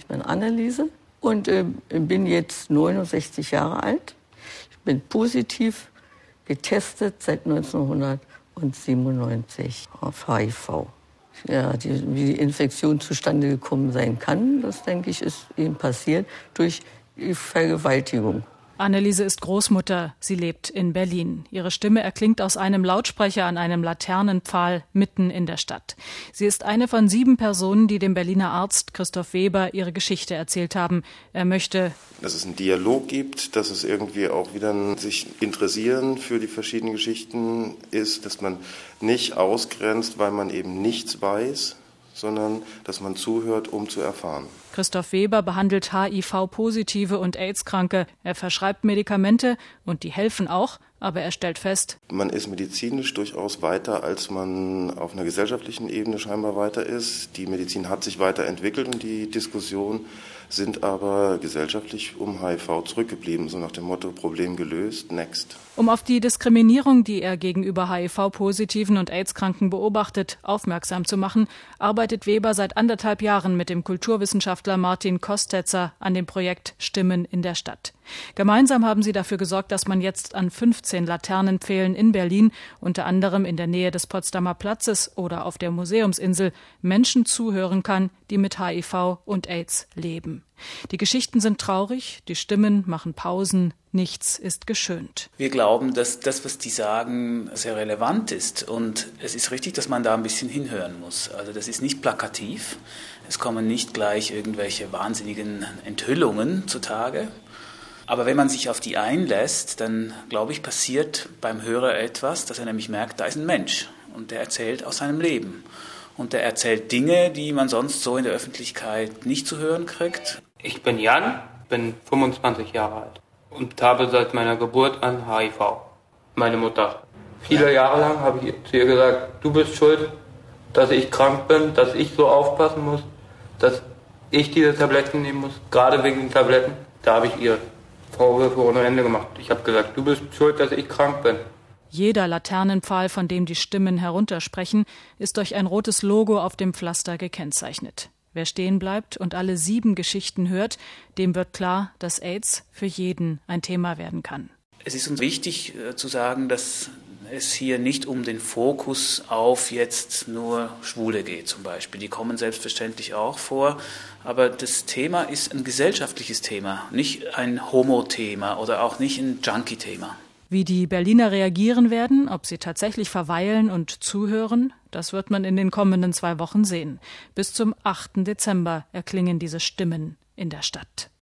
ich bin Anneliese und bin jetzt 69 Jahre alt. Ich bin positiv getestet seit 1997 auf HIV. Ja, wie die Infektion zustande gekommen sein kann, das denke ich, ist eben passiert durch die Vergewaltigung. Anneliese ist Großmutter. Sie lebt in Berlin. Ihre Stimme erklingt aus einem Lautsprecher an einem Laternenpfahl mitten in der Stadt. Sie ist eine von 7 Personen, die dem Berliner Arzt Christoph Weber ihre Geschichte erzählt haben. Er möchte, dass es einen Dialog gibt, dass es irgendwie auch wieder ein sich interessieren für die verschiedenen Geschichten ist, dass man nicht ausgrenzt, weil man eben nichts weiß, sondern dass man zuhört, um zu erfahren. Christoph Weber behandelt HIV-Positive und AIDS-Kranke. Er verschreibt Medikamente und die helfen auch, aber er stellt fest, man ist medizinisch durchaus weiter, als man auf einer gesellschaftlichen Ebene scheinbar weiter ist. Die Medizin hat sich weiterentwickelt und die Diskussionen sind aber gesellschaftlich um HIV zurückgeblieben, so nach dem Motto Problem gelöst, next. Um auf die Diskriminierung, die er gegenüber HIV-Positiven und AIDS-Kranken beobachtet, aufmerksam zu machen, arbeitet Weber seit 1,5 Jahren mit dem Kulturwissenschaftler Martin Kostetzer an dem Projekt Stimmen in der Stadt. Gemeinsam haben sie dafür gesorgt, dass man jetzt an 15 Laternenpfählen in Berlin, unter anderem in der Nähe des Potsdamer Platzes oder auf der Museumsinsel, Menschen zuhören kann, die mit HIV und AIDS leben. Die Geschichten sind traurig, die Stimmen machen Pausen, nichts ist geschönt. Wir glauben, dass das, was die sagen, sehr relevant ist. Und es ist richtig, dass man da ein bisschen hinhören muss. Also das ist nicht plakativ. Es kommen nicht gleich irgendwelche wahnsinnigen Enthüllungen zutage. Aber wenn man sich auf die einlässt, dann, glaube ich, passiert beim Hörer etwas, dass er nämlich merkt, da ist ein Mensch und der erzählt aus seinem Leben. Und der erzählt Dinge, die man sonst so in der Öffentlichkeit nicht zu hören kriegt. Ich bin Jan, bin 25 Jahre alt und habe seit meiner Geburt an HIV. Meine Mutter. Viele Jahre lang habe ich zu ihr gesagt, du bist schuld, dass ich krank bin, dass ich so aufpassen muss, dass ich diese Tabletten nehmen muss, gerade wegen den Tabletten. Da habe ich ihr Vorwürfe ohne Ende gemacht. Ich habe gesagt, du bist schuld, dass ich krank bin. Jeder Laternenpfahl, von dem die Stimmen heruntersprechen, ist durch ein rotes Logo auf dem Pflaster gekennzeichnet. Wer stehen bleibt und alle 7 Geschichten hört, dem wird klar, dass AIDS für jeden ein Thema werden kann. Es ist uns wichtig zu sagen, dass es hier nicht um den Fokus auf jetzt nur Schwule geht zum Beispiel. Die kommen selbstverständlich auch vor. Aber das Thema ist ein gesellschaftliches Thema, nicht ein Homo-Thema oder auch nicht ein Junkie-Thema. Wie die Berliner reagieren werden, ob sie tatsächlich verweilen und zuhören, das wird man in den kommenden 2 Wochen sehen. Bis zum 8. Dezember erklingen diese Stimmen in der Stadt.